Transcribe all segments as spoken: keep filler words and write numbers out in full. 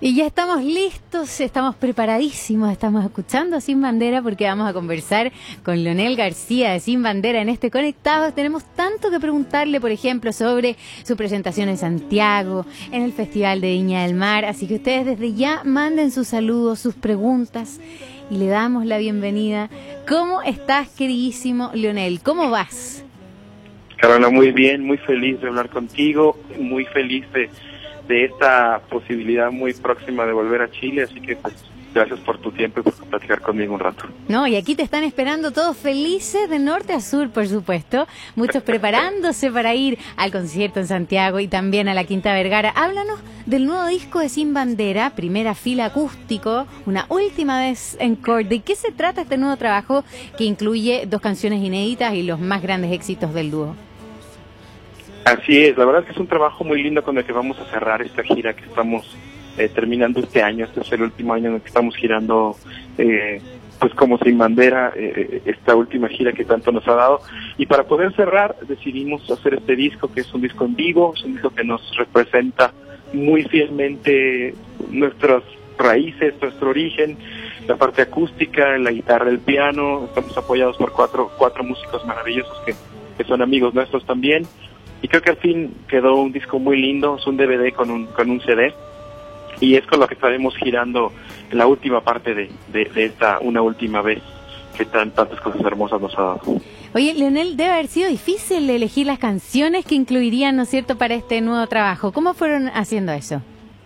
Y ya estamos listos, estamos preparadísimos, estamos escuchando a Sin Bandera porque vamos a conversar con Leonel García de Sin Bandera en este Conectados. Tenemos tanto que preguntarle, por ejemplo, sobre su presentación en Santiago, en el Festival de Viña del Mar, así que ustedes desde ya manden sus saludos, sus preguntas y le damos la bienvenida. ¿Cómo estás, queridísimo Leonel? ¿Cómo vas? Carola, muy bien, muy feliz de hablar contigo, muy feliz de... de esta posibilidad muy próxima de volver a Chile, así que pues gracias por tu tiempo y por platicar conmigo un rato. No, y aquí te están esperando todos felices de norte a sur, por supuesto, muchos preparándose para ir al concierto en Santiago y también a la Quinta Vergara. Háblanos del nuevo disco de Sin Bandera, primera fila acústico, una última vez encore. ¿De qué se trata este nuevo trabajo que incluye dos canciones inéditas y los más grandes éxitos del dúo? Así es, la verdad es que es un trabajo muy lindo con el que vamos a cerrar esta gira que estamos eh, terminando este año. Este es el último año en el que estamos girando eh, pues como Sin Bandera, eh, esta última gira que tanto nos ha dado. Y para poder cerrar decidimos hacer este disco, que es un disco en vivo, es un disco que nos representa muy fielmente nuestras raíces, nuestro origen, la parte acústica, la guitarra, el piano. Estamos apoyados por cuatro, cuatro músicos maravillosos que, que son amigos nuestros también. Y creo que al fin quedó un disco muy lindo, es un D V D con un con un C D, y es con lo que estaremos girando en la última parte de, de, de esta una última vez que tan, tantas cosas hermosas nos ha dado. Oye, Leonel, debe haber sido difícil elegir las canciones que incluirían, ¿no es cierto?, para este nuevo trabajo. ¿Cómo fueron haciendo eso?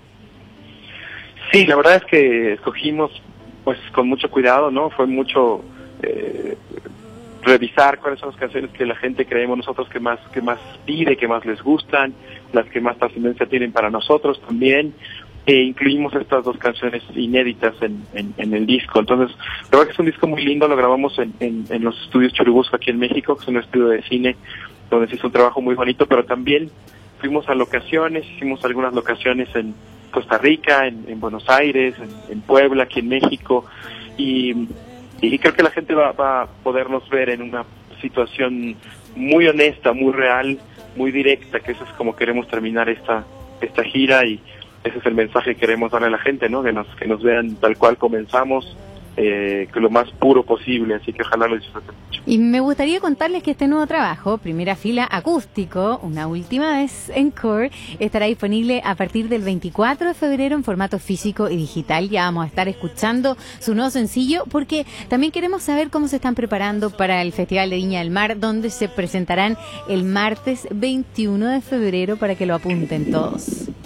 Sí, la verdad es que escogimos pues con mucho cuidado, ¿no? Fue mucho... Eh, revisar cuáles son las canciones que la gente creemos nosotros que más que más pide, que más les gustan, las que más trascendencia tienen para nosotros también, e incluimos estas dos canciones inéditas en, en, en el disco. Entonces, la verdad que es un disco muy lindo, lo grabamos en, en, en los estudios Churubusco aquí en México, que es un estudio de cine donde se hizo un trabajo muy bonito, pero también fuimos a locaciones, hicimos algunas locaciones en Costa Rica, en, en Buenos Aires, en, en Puebla, aquí en México, y Y creo que la gente va, va a podernos ver en una situación muy honesta, muy real, muy directa, que eso es como queremos terminar esta esta gira, y ese es el mensaje que queremos darle a la gente, ¿no? Que nos que nos vean tal cual comenzamos, eh, que lo más puro posible, así que ojalá lo disfruten mucho. Y me gustaría contarles que este nuevo trabajo, primera fila acústico, una última vez encore, estará disponible a partir del veinticuatro de febrero en formato físico y digital. Ya vamos a estar escuchando su nuevo sencillo porque también queremos saber cómo se están preparando para el Festival de Viña del Mar, donde se presentarán el martes veintiuno de febrero, para que lo apunten todos.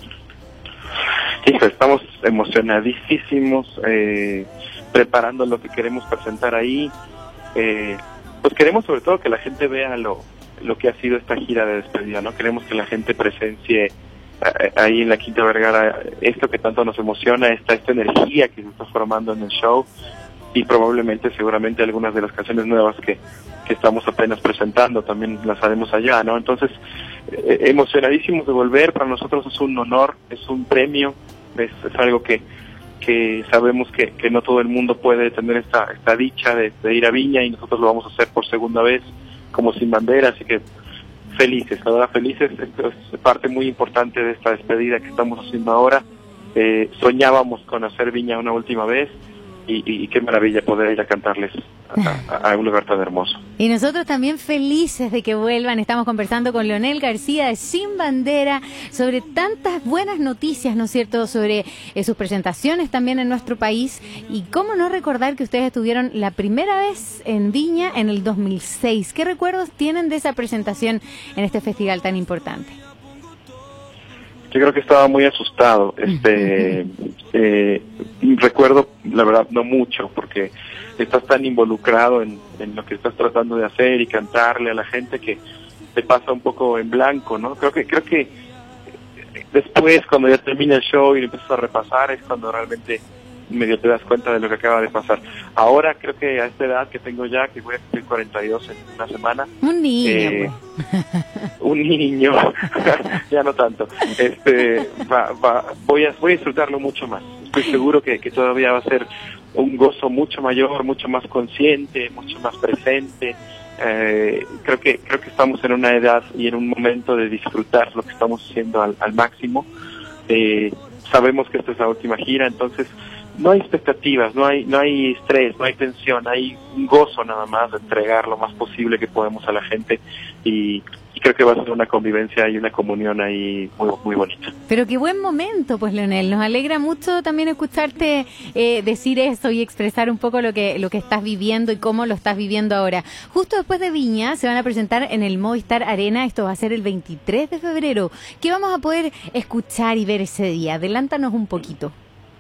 Sí, estamos emocionadísimos, eh, preparando lo que queremos presentar ahí. Eh, pues queremos sobre todo que la gente vea lo lo que ha sido esta gira de despedida, ¿no? Queremos que la gente presencie eh, ahí en la Quinta Vergara esto que tanto nos emociona, esta esta energía que se está formando en el show, y probablemente, seguramente, algunas de las canciones nuevas que, que estamos apenas presentando también las haremos allá, ¿no? Entonces, eh, emocionadísimos de volver. Para nosotros es un honor, es un premio, es, es algo que que sabemos que, que no todo el mundo puede tener esta esta dicha de, de ir a Viña, y nosotros lo vamos a hacer por segunda vez como Sin Bandera, así que felices, la verdad felices. Esto es parte muy importante de esta despedida que estamos haciendo ahora. Eh, soñábamos con hacer Viña una última vez, y, y, y qué maravilla poder ir a cantarles a, a, a un lugar tan hermoso. Y nosotros también felices de que vuelvan. Estamos conversando con Leonel García de Sin Bandera sobre tantas buenas noticias, ¿no es cierto?, sobre eh, sus presentaciones también en nuestro país. Y cómo no recordar que ustedes estuvieron la primera vez en Viña en el dos mil seis. ¿Qué recuerdos tienen de esa presentación en este festival tan importante? Yo creo que estaba muy asustado. Este, eh, recuerdo, la verdad, no mucho, porque estás tan involucrado en, en lo que estás tratando de hacer y cantarle a la gente que te pasa un poco en blanco, ¿no? Creo que creo que después, cuando ya termina el show y empiezas a repasar, es cuando realmente medio te das cuenta de lo que acaba de pasar. Ahora creo que a esta edad que tengo ya, que voy a cumplir cuarenta y dos en una semana. Un niño, eh, pues. Un niño, ya no tanto. Este, va, va, voy a voy a disfrutarlo mucho más. Estoy seguro que, que todavía va a ser un gozo mucho mayor, mucho más consciente, mucho más presente. Eh, creo que creo que estamos en una edad y en un momento de disfrutar lo que estamos haciendo al, al máximo. Eh, sabemos que esta es la última gira, entonces no hay expectativas, no hay no hay estrés, no hay tensión, hay un gozo nada más de entregar lo más posible que podemos a la gente y, y creo que va a ser una convivencia y una comunión ahí muy muy bonita. Pero qué buen momento, pues, Leonel, nos alegra mucho también escucharte eh, decir eso y expresar un poco lo que lo que estás viviendo y cómo lo estás viviendo ahora. Justo después de Viña se van a presentar en el Movistar Arena, esto va a ser el veintitrés de febrero. ¿Qué vamos a poder escuchar y ver ese día? Adelántanos un poquito.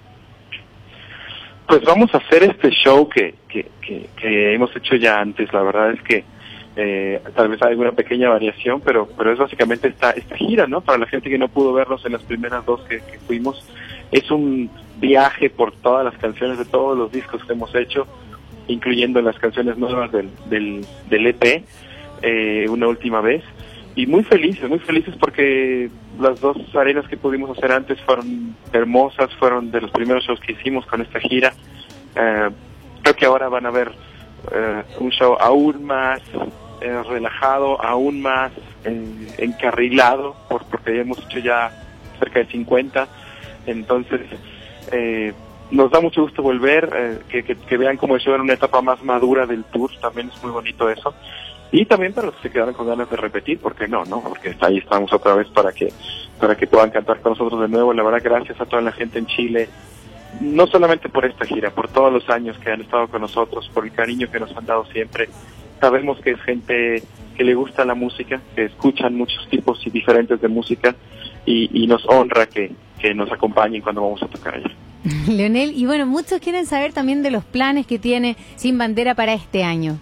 Pues vamos a hacer este show que, que, que, que hemos hecho ya antes. La verdad es que eh, tal vez hay alguna pequeña variación, pero pero es básicamente esta esta gira, ¿no? Para la gente que no pudo vernos en las primeras dos que, que fuimos, es un viaje por todas las canciones de todos los discos que hemos hecho, incluyendo las canciones nuevas del del, del E P, eh, una última vez. Y muy felices, muy felices porque las dos arenas que pudimos hacer antes fueron hermosas, fueron de los primeros shows que hicimos con esta gira. Eh, creo que ahora van a ver eh, un show aún más eh, relajado, aún más eh, encarrilado, por, porque hemos hecho ya cerca de cincuenta. Entonces, eh, nos da mucho gusto volver, eh, que, que, que vean cómo el show en una etapa más madura del tour, también es muy bonito eso. Y también para los que se quedaron con ganas de repetir, porque no, ¿no? Porque ahí estamos otra vez para que para que puedan cantar con nosotros de nuevo. La verdad, gracias a toda la gente en Chile, no solamente por esta gira, por todos los años que han estado con nosotros, por el cariño que nos han dado siempre. Sabemos que es gente que le gusta la música, que escuchan muchos tipos y diferentes de música, y, y nos honra que, que nos acompañen cuando vamos a tocar allá. Leonel, y bueno, muchos quieren saber también de los planes que tiene Sin Bandera para este año.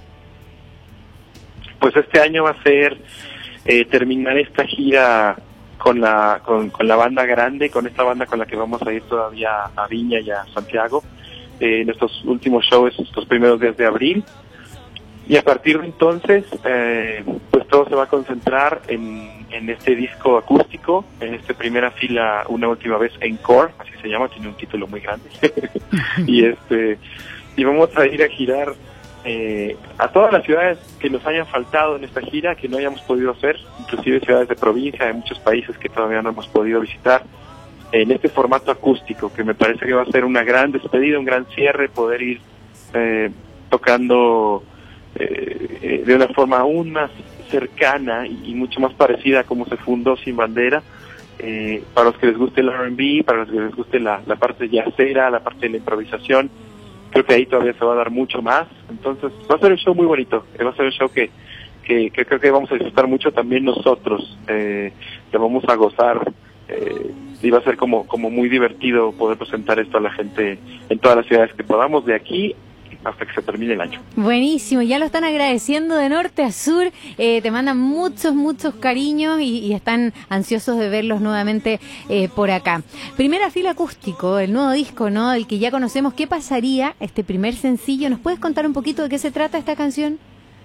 Pues este año va a ser eh, terminar esta gira con la con, con la banda grande, con esta banda con la que vamos a ir todavía a Viña y a Santiago, eh, en estos últimos shows, estos primeros días de abril. Y a partir de entonces, eh, pues todo se va a concentrar en, en este disco acústico, en esta primera fila, una última vez, Encore, así se llama, tiene un título muy grande. y este y vamos a ir a girar Eh, a todas las ciudades que nos hayan faltado en esta gira, que no hayamos podido hacer, inclusive ciudades de provincia, de muchos países que todavía no hemos podido visitar, en este formato acústico, que me parece que va a ser una gran despedida, un gran cierre, poder ir eh, tocando eh, de una forma aún más cercana y, y mucho más parecida a cómo se fundó Sin Bandera, eh, para los que les guste el R and B, para los que les guste la, la parte jazzera, la parte de la improvisación. Creo que ahí todavía se va a dar mucho más, entonces va a ser un show muy bonito, va a ser un show que, que, que creo que vamos a disfrutar mucho también nosotros, eh, que vamos a gozar, eh, y va a ser como, como muy divertido poder presentar esto a la gente en todas las ciudades que podamos, de aquí hasta que se termine el año. Buenísimo, ya lo están agradeciendo de norte a sur, eh, te mandan muchos, muchos cariños y, y están ansiosos de verlos nuevamente eh, por acá. Primera fila acústico, el nuevo disco, ¿no? El que ya conocemos. ¿Qué pasaría? Este primer sencillo, ¿nos puedes contar un poquito de qué se trata esta canción?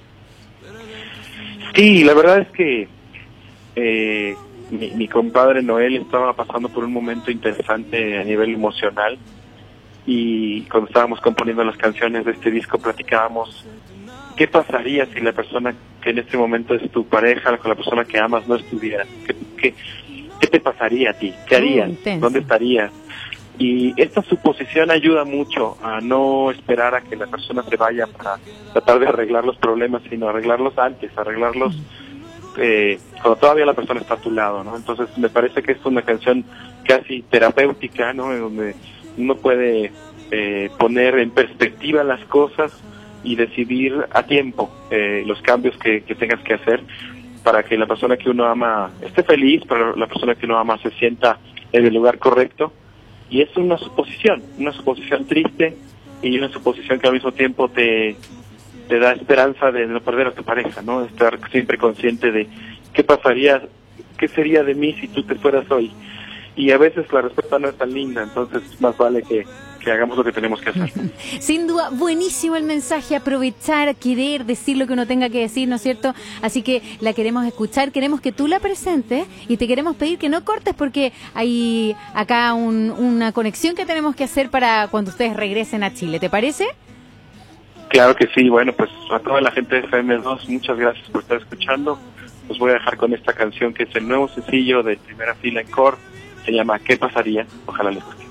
Sí, la verdad es que eh, mi, mi compadre Noel estaba pasando por un momento interesante a nivel emocional. Y cuando estábamos componiendo las canciones de este disco platicábamos qué pasaría si la persona que en este momento es tu pareja, con la persona que amas, no estuviera. ¿Qué, qué, qué te pasaría a ti? ¿Qué harías? Uh, ¿Dónde estarías? Y esta suposición ayuda mucho a no esperar a que la persona se vaya para tratar de arreglar los problemas, sino arreglarlos antes, arreglarlos eh, cuando todavía la persona está a tu lado, ¿no? Entonces me parece que es una canción casi terapéutica, ¿no? En donde uno puede eh, poner en perspectiva las cosas y decidir a tiempo eh, los cambios que, que tengas que hacer para que la persona que uno ama esté feliz, para la persona que uno ama se sienta en el lugar correcto. Y es una suposición, una suposición triste y una suposición que al mismo tiempo te, te da esperanza de no perder a tu pareja, ¿no? Estar siempre consciente de qué pasaría, qué sería de mí si tú te fueras hoy. Y a veces la respuesta no es tan linda, entonces más vale que, que hagamos lo que tenemos que hacer. Sin duda, buenísimo el mensaje, aprovechar, querer decir lo que uno tenga que decir, ¿no es cierto? Así que la queremos escuchar, queremos que tú la presentes y te queremos pedir que no cortes porque hay acá un, una conexión que tenemos que hacer para cuando ustedes regresen a Chile, ¿te parece? Claro que sí, bueno, pues a toda la gente de F M dos, muchas gracias por estar escuchando. Los voy a dejar con esta canción que es el nuevo sencillo de Primera Fila Encore, se llama ¿Qué pasaría? Ojalá les guste.